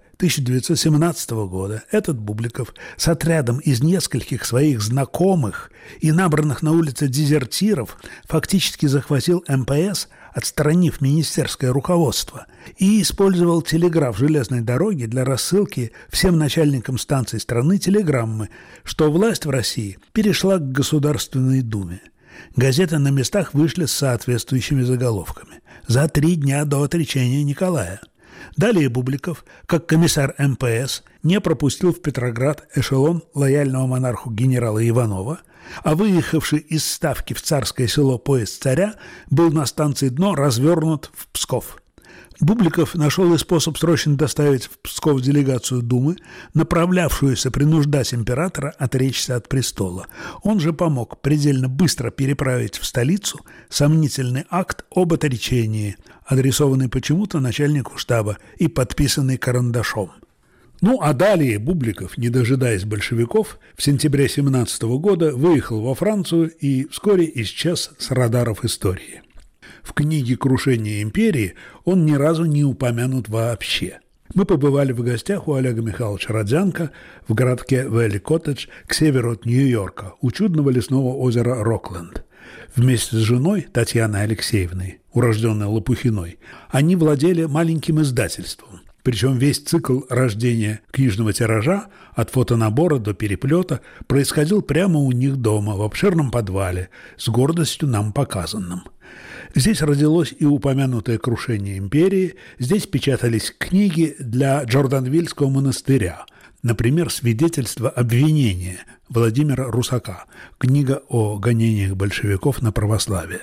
1917 года этот Бубликов с отрядом из нескольких своих знакомых и набранных на улице дезертиров фактически захватил МПС, отстранив министерское руководство, и использовал телеграф железной дороги для рассылки всем начальникам станций страны телеграммы, что власть в России перешла к Государственной Думе. Газеты на местах вышли с соответствующими заголовками. За 3 дня до отречения Николая. Далее Бубликов, как комиссар МПС, не пропустил в Петроград эшелон лояльного монарху генерала Иванова, а выехавший из Ставки в Царское Село поезд царя был на станции Дно развернут в Псков. Бубликов нашел и способ срочно доставить в Псков делегацию Думы, направлявшуюся принуждать императора отречься от престола. Он же помог предельно быстро переправить в столицу сомнительный акт об отречении, адресованный почему-то начальнику штаба и подписанный карандашом. Ну а далее Бубликов, не дожидаясь большевиков, в сентябре 1917 года выехал во Францию и вскоре исчез с радаров истории. В книге «Крушение империи» он ни разу не упомянут вообще. Мы побывали в гостях у Олега Михайловича Родзянко в городке Вэлли-Коттедж к северу от Нью-Йорка, у чудного лесного озера Рокленд. Вместе с женой Татьяной Алексеевной, урожденной Лопухиной, они владели маленьким издательством. Причем весь цикл рождения книжного тиража, от фотонабора до переплета, происходил прямо у них дома, в обширном подвале, с гордостью нам показанным. Здесь родилось и упомянутое крушение империи, здесь печатались книги для Джорданвильского монастыря, например, «Свидетельство обвинения» Владимира Русака, книга о гонениях большевиков на православие.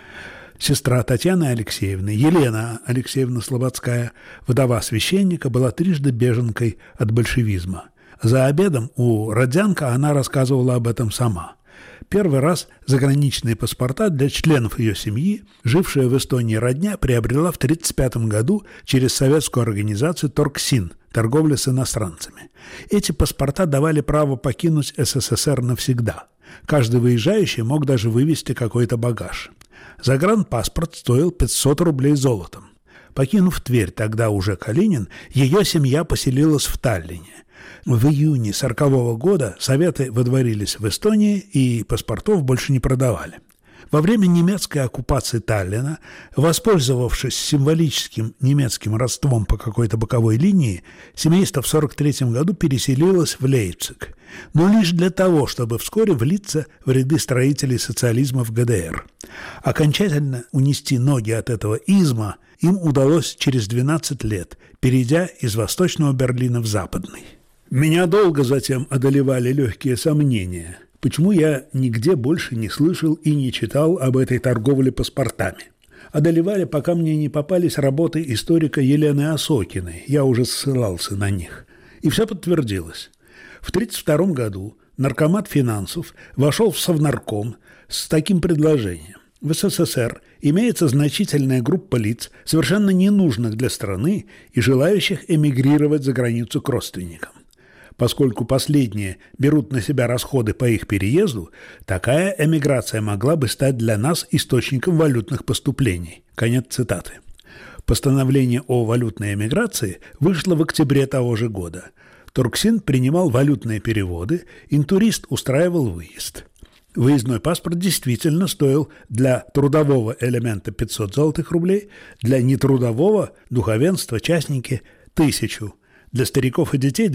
Сестра Татьяны Алексеевны, Елена Алексеевна Слободская, вдова священника, была трижды беженкой от большевизма. За обедом у Родзянко она рассказывала об этом сама. Первый раз заграничные паспорта для членов ее семьи, жившая в Эстонии родня, приобрела в 1935 году через советскую организацию «Торксин» – торговля с иностранцами. Эти паспорта давали право покинуть СССР навсегда. Каждый выезжающий мог даже вывезти какой-то багаж. Загранпаспорт стоил 500 рублей золотом. Покинув Тверь, тогда уже Калинин, ее семья поселилась в Таллине. В июне 1940 года Советы водворились в Эстонии и паспортов больше не продавали. Во время немецкой оккупации Таллина, воспользовавшись символическим немецким родством по какой-то боковой линии, семейство в 1943 году переселилось в Лейпциг, но лишь для того, чтобы вскоре влиться в ряды строителей социализма в ГДР. Окончательно унести ноги от этого изма им удалось через 12 лет, перейдя из Восточного Берлина в Западный. Меня долго затем одолевали легкие сомнения, почему я нигде больше не слышал и не читал об этой торговле паспортами. Одолевали, пока мне не попались работы историка Елены Осокиной, я уже ссылался на них. И все подтвердилось. В 1932 году наркомат финансов вошел в Совнарком с таким предложением. В СССР имеется значительная группа лиц, совершенно ненужных для страны и желающих эмигрировать за границу к родственникам. Поскольку последние берут на себя расходы по их переезду, такая эмиграция могла бы стать для нас источником валютных поступлений. Конец цитаты. Постановление о валютной эмиграции вышло в октябре того же года. Торксин принимал валютные переводы, интурист устраивал выезд. Выездной паспорт действительно стоил для трудового элемента 500 золотых рублей, для нетрудового духовенства, частники – 1000, для стариков и детей –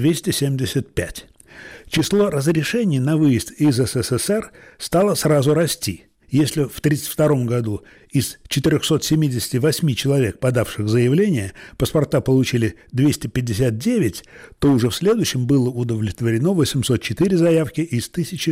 275. Число разрешений на выезд из СССР стало сразу расти. Если в 1932 году из 478 человек, подавших заявление, паспорта получили 259, то уже в следующем было удовлетворено 804 заявки из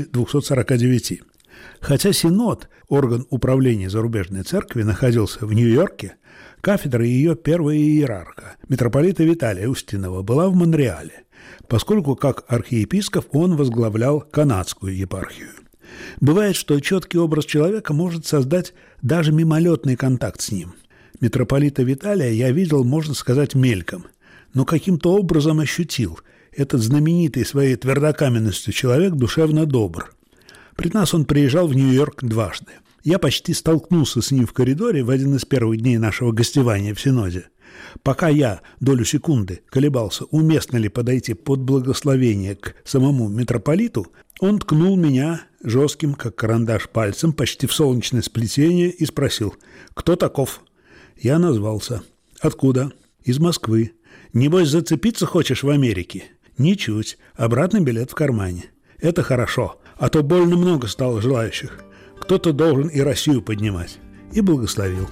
1249. Хотя Синод, орган управления зарубежной церкви, находился в Нью-Йорке, кафедра ее первого иерарха, митрополита Виталия Устинова, была в Монреале, поскольку как архиепископ он возглавлял канадскую епархию. Бывает, что четкий образ человека может создать даже мимолетный контакт с ним. Митрополита Виталия я видел, можно сказать, мельком, но каким-то образом ощутил. Этот знаменитый своей твердокаменностью человек душевно добр. При нас он приезжал в Нью-Йорк дважды. Я почти столкнулся с ним в коридоре в один из первых дней нашего гостевания в Синоде. Пока я долю секунды колебался, уместно ли подойти под благословение к самому митрополиту, он ткнул меня жестким, как карандаш, пальцем почти в солнечное сплетение и спросил: «Кто таков?» Я назвался. «Откуда?» «Из Москвы». «Небось, зацепиться хочешь в Америке?» «Ничуть. Обратный билет в кармане». «Это хорошо, а то больно много стало желающих. Кто-то должен и Россию поднимать». И благословил.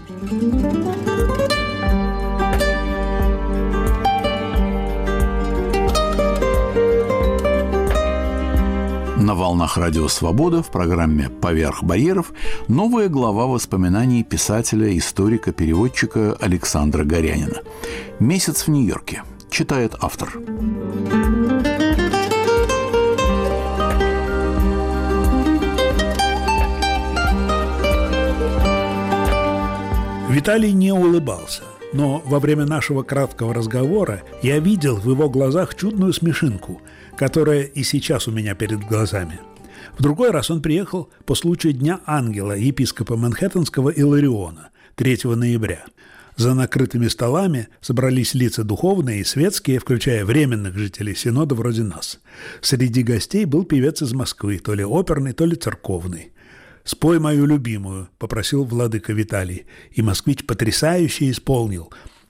На волнах Радио Свобода в программе «Поверх барьеров» новая глава воспоминаний писателя, историка, переводчика Александра Горянина. «Месяц в Нью-Йорке». Читает автор. Виталий не улыбался, но во время нашего краткого разговора я видел в его глазах чудную смешинку, которая и сейчас у меня перед глазами. В другой раз он приехал по случаю Дня Ангела епископа Манхэттенского Илариона 3 ноября. За накрытыми столами собрались лица духовные и светские, включая временных жителей Синода вроде нас. Среди гостей был певец из Москвы, то ли оперный, то ли церковный. «Спой мою любимую», — попросил владыка Виталий, и москвич потрясающе исполнил.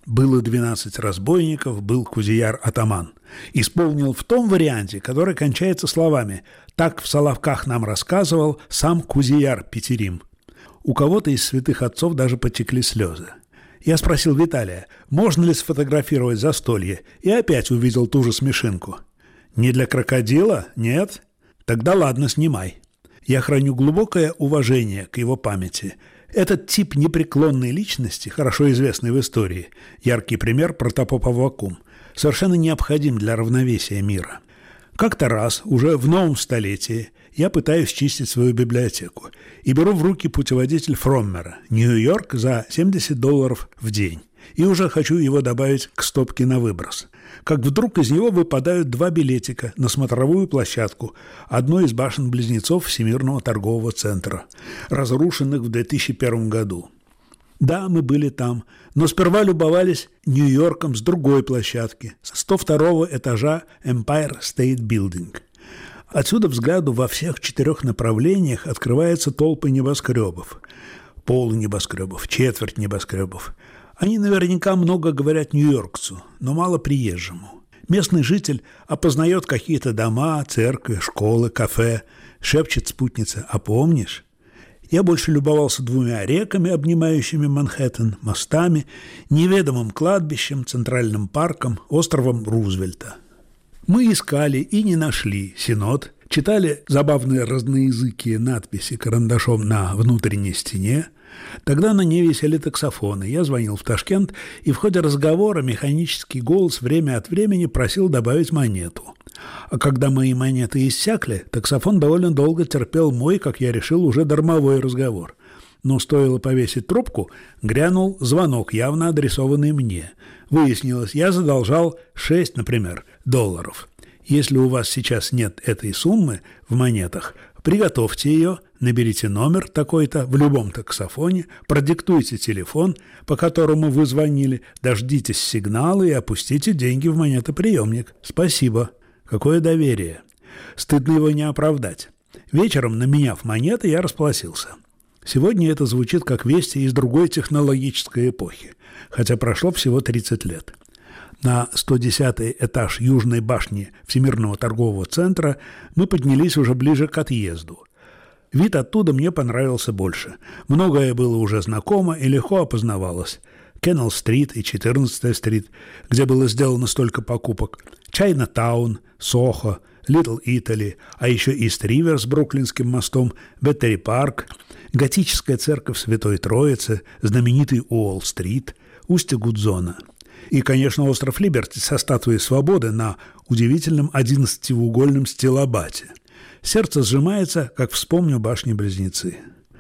Было 12 разбойников, был Кузияр-атаман. Исполнил в том варианте, который кончается словами «Так в Соловках нам рассказывал сам Кузияр Петерим». У кого-то из святых отцов даже потекли слезы. Я спросил Виталия, можно ли сфотографировать застолье, и опять увидел ту же смешинку. «Не для крокодила? Нет? Тогда ладно, снимай». Я храню глубокое уважение к его памяти. Этот тип непреклонной личности, хорошо известный в истории, яркий пример протопоп Аввакум, совершенно необходим для равновесия мира. Как-то раз, уже в новом столетии, я пытаюсь чистить свою библиотеку и беру в руки путеводитель Фроммера «Нью-Йорк» за $70 в день. И уже хочу его добавить к стопке на выброс. Как вдруг из него выпадают 2 билетика на смотровую площадку одной из башен-близнецов Всемирного торгового центра, разрушенных в 2001 году. Да, мы были там, но сперва любовались Нью-Йорком с другой площадки, с 102-го этажа Empire State Building. Отсюда взгляду во всех 4 направлениях открываются толпы небоскребов. Полунебоскребов, четверть небоскребов. Они наверняка много говорят нью-йоркцу, но мало приезжему. Местный житель опознает какие-то дома, церкви, школы, кафе, шепчет спутница «А помнишь?». Я больше любовался 2 реками, обнимающими Манхэттен, мостами, неведомым кладбищем, центральным парком, островом Рузвельта. Мы искали и не нашли Синод, читали забавные разноязыкие надписи карандашом на внутренней стене. Тогда на ней висели таксофоны. Я звонил в Ташкент, и в ходе разговора механический голос время от времени просил добавить монету. А когда мои монеты иссякли, таксофон довольно долго терпел мой, как я решил, уже дармовой разговор. Но стоило повесить трубку, грянул звонок, явно адресованный мне. Выяснилось, я задолжал 6, например, долларов. Если у вас сейчас нет этой суммы в монетах, приготовьте ее, наберите номер такой-то в любом таксофоне, продиктуйте телефон, по которому вы звонили, дождитесь сигнала и опустите деньги в монетоприемник. Спасибо. Какое доверие. Стыдно его не оправдать. Вечером, наменяв монеты, я расплатился. Сегодня это звучит как вести из другой технологической эпохи, хотя прошло всего 30 лет. На 110-й этаж Южной башни Всемирного торгового центра мы поднялись уже ближе к отъезду. Вид оттуда мне понравился больше. Многое было уже знакомо и легко опознавалось. Кеннелл-стрит и 14-я стрит, где было сделано столько покупок, Чайна-таун, Сохо, Литл Итали, а еще Ист-Ривер с Бруклинским мостом, Беттери-парк, готическая церковь Святой Троицы, знаменитый Уолл-стрит, устье Гудзона. И, конечно, остров Либерти со статуей свободы на удивительном 11-угольном стилобате. Сердце сжимается, как вспомню башни-близнецы.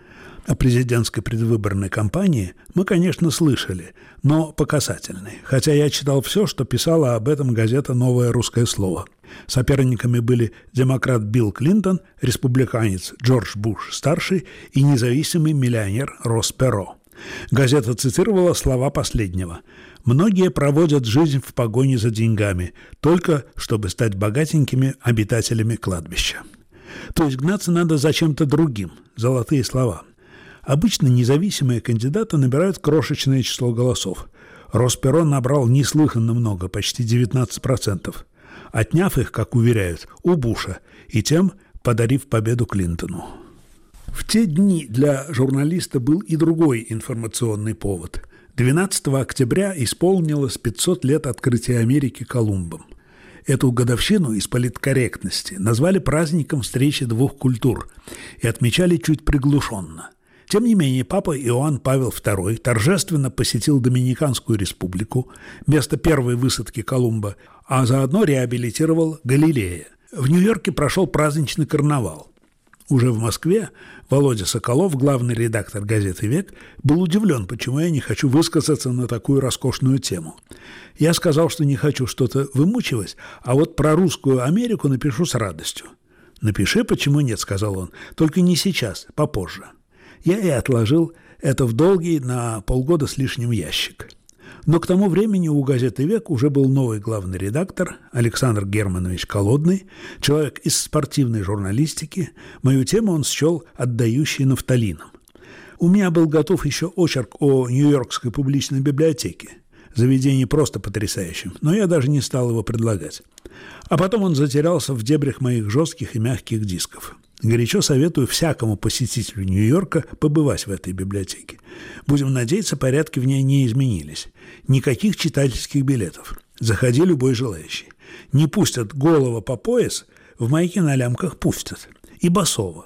О президентской предвыборной кампании мы, конечно, слышали, но по касательной, хотя я читал все, что писала об этом газета «Новое русское слово». Соперниками были демократ Билл Клинтон, республиканец Джордж Буш-старший и независимый миллионер Росс Перро. Газета цитировала слова последнего: «Многие проводят жизнь в погоне за деньгами, только чтобы стать богатенькими обитателями кладбища». То есть гнаться надо за чем-то другим. Золотые слова. Обычно независимые кандидаты набирают крошечное число голосов. Росс Перро набрал неслыханно много, почти 19%, отняв их, как уверяют, у Буша, и тем подарив победу Клинтону. В те дни для журналиста был и другой информационный повод. 12 октября исполнилось 500 лет открытия Америки Колумбом. Эту годовщину из политкорректности назвали праздником встречи 2 культур и отмечали чуть приглушенно. Тем не менее, папа Иоанн Павел II торжественно посетил Доминиканскую республику, место первой высадки Колумба, а заодно реабилитировал Галилея. В Нью-Йорке прошел праздничный карнавал. Уже в Москве Володя Соколов, главный редактор газеты «Век», был удивлен, почему я не хочу высказаться на такую роскошную тему. Я сказал, что не хочу что-то вымучивать, а вот про русскую Америку напишу с радостью. «Напиши, почему нет», — сказал он, — «только не сейчас, попозже». Я и отложил это в долгий на полгода с лишним ящик. Но к тому времени у газеты «Век» уже был новый главный редактор Александр Германович Колодный, человек из спортивной журналистики. Мою тему он счел отдающей нафталином. У меня был готов еще очерк о Нью-Йоркской публичной библиотеке. Заведение просто потрясающим, но я даже не стал его предлагать. А потом он затерялся в дебрях моих жестких и мягких дисков. Горячо советую всякому посетителю Нью-Йорка побывать в этой библиотеке. Будем надеяться, порядки в ней не изменились. Никаких читательских билетов. Заходи любой желающий. Не пустят голого по пояс, в майке на лямках пустят. И босого.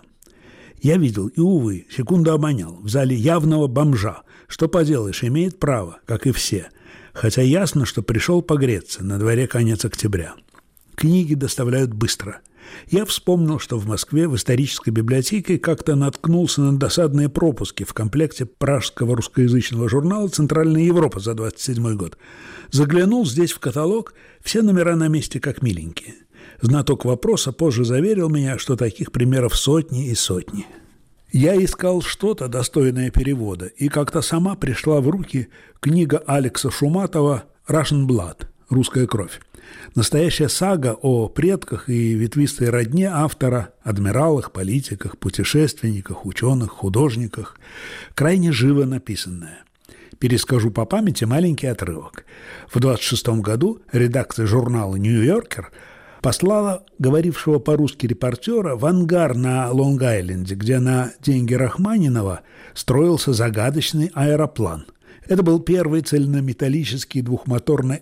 Я видел и, увы, секунду обонял в зале явного бомжа. Что поделаешь, имеет право, как и все. Хотя ясно, что пришел погреться, на дворе конец октября. Книги доставляют быстро. Я вспомнил, что в Москве в исторической библиотеке как-то наткнулся на досадные пропуски в комплекте пражского русскоязычного журнала «Центральная Европа» за 27 год. Заглянул здесь в каталог, все номера на месте как миленькие. Знаток вопроса позже заверил меня, что таких примеров сотни и сотни. Я искал что-то, достойное перевода, и как-то сама пришла в руки книга Алекса Шуматова «Russian Blood» – «Русская кровь». Настоящая сага о предках и ветвистой родне автора, адмиралах, политиках, путешественниках, ученых, художниках, крайне живо написанная. Перескажу по памяти маленький отрывок. В 1926 году редакция журнала «Нью-Йоркер» послала говорившего по-русски репортера в ангар на Лонг-Айленде, где на деньги Рахманинова строился загадочный аэроплан. Это был первый цельнометаллический двухмоторный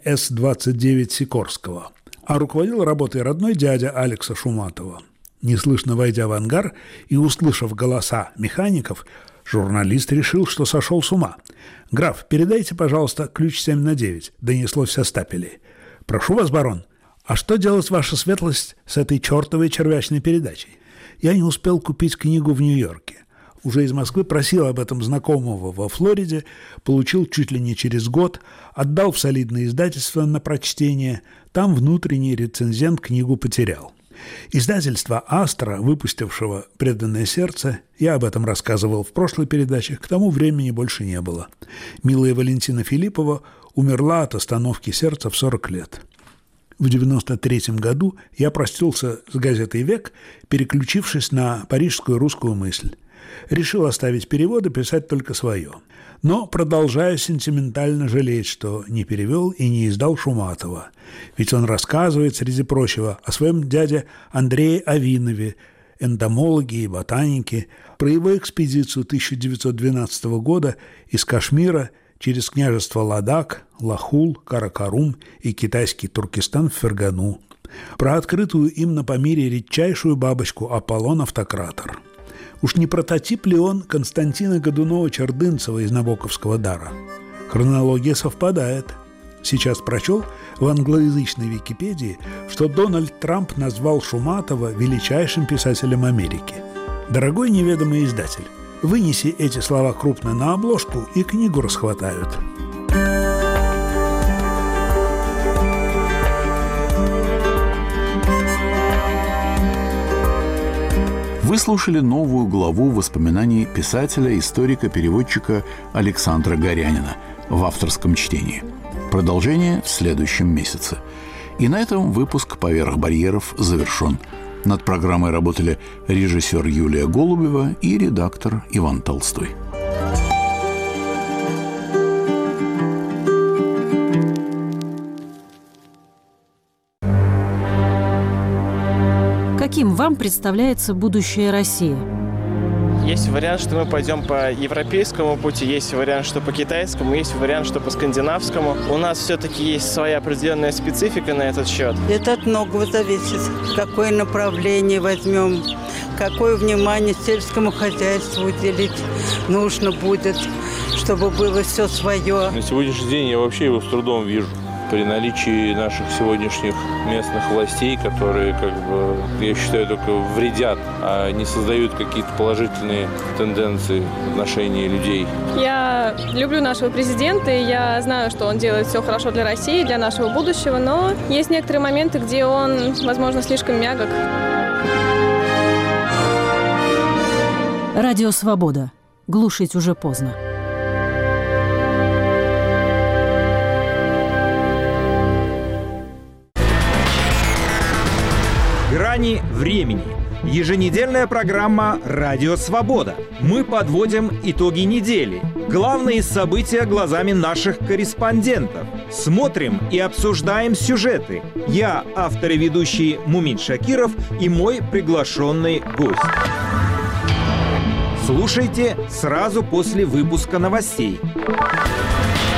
С-29 Сикорского, а руководил работой родной дядя Алекса Шуматова. Неслышно войдя в ангар и услышав голоса механиков, журналист решил, что сошел с ума. «Граф, передайте, пожалуйста, ключ 7 на 9», — донеслось со стапелей. «Прошу вас, барон, а что делать, ваша светлость, с этой чертовой червячной передачей? Я не успел купить книгу в Нью-Йорке. Уже из Москвы просил об этом знакомого во Флориде, получил чуть ли не через год, отдал в солидное издательство на прочтение, там внутренний рецензент книгу потерял. Издательство «Астра», выпустившего «Преданное сердце», я об этом рассказывал в прошлой передаче, к тому времени больше не было. Милая Валентина Филиппова умерла от остановки сердца в 40 лет. В 1993 году я простился с газетой «Век», переключившись на парижскую русскую мысль. Решил оставить переводы, писать только свое. Но продолжаю сентиментально жалеть, что не перевел и не издал Шуматова. Ведь он рассказывает, среди прочего, о своем дяде Андрее Авинове, энтомологе и ботанике, про его экспедицию 1912 года из Кашмира через княжество Ладак, Лахул, Каракарум и китайский Туркестан в Фергану, про открытую им на Памире редчайшую бабочку Аполлон-автократор. Уж не прототип ли он Константина Годунова-Чердынцева из Набоковского дара? Хронология совпадает. Сейчас прочел в англоязычной Википедии, что Дональд Трамп назвал Шуматова величайшим писателем Америки. Дорогой неведомый издатель, вынеси эти слова крупно на обложку, и книгу расхватают. Вы слушали новую главу воспоминаний писателя, историка, переводчика Александра Горянина в авторском чтении. Продолжение в следующем месяце. И на этом выпуск «Поверх барьеров» завершен. Над программой работали режиссер Юлия Голубева и редактор Иван Толстой. Каким вам представляется будущее России? Есть вариант, что мы пойдем по европейскому пути, есть вариант, что по китайскому, есть вариант, что по скандинавскому. У нас все-таки есть своя определенная специфика на этот счет. Это от многого зависит. Какое направление возьмем, какое внимание сельскому хозяйству уделить нужно будет, чтобы было все свое. На сегодняшний день я вообще его с трудом вижу. При наличии наших сегодняшних местных властей, которые, я считаю, только вредят, а не создают какие-то положительные тенденции в отношении людей. Я люблю нашего президента, и я знаю, что он делает все хорошо для России, для нашего будущего, но есть некоторые моменты, где он, возможно, слишком мягок. Радио «Свобода». Глушить уже поздно. Грани времени Еженедельная программа «Радио Свобода». Мы подводим итоги недели. Главные события глазами наших корреспондентов. Смотрим и обсуждаем сюжеты. Я, автор и ведущий Мумин Шакиров, и мой приглашенный гость. Слушайте сразу после выпуска новостей.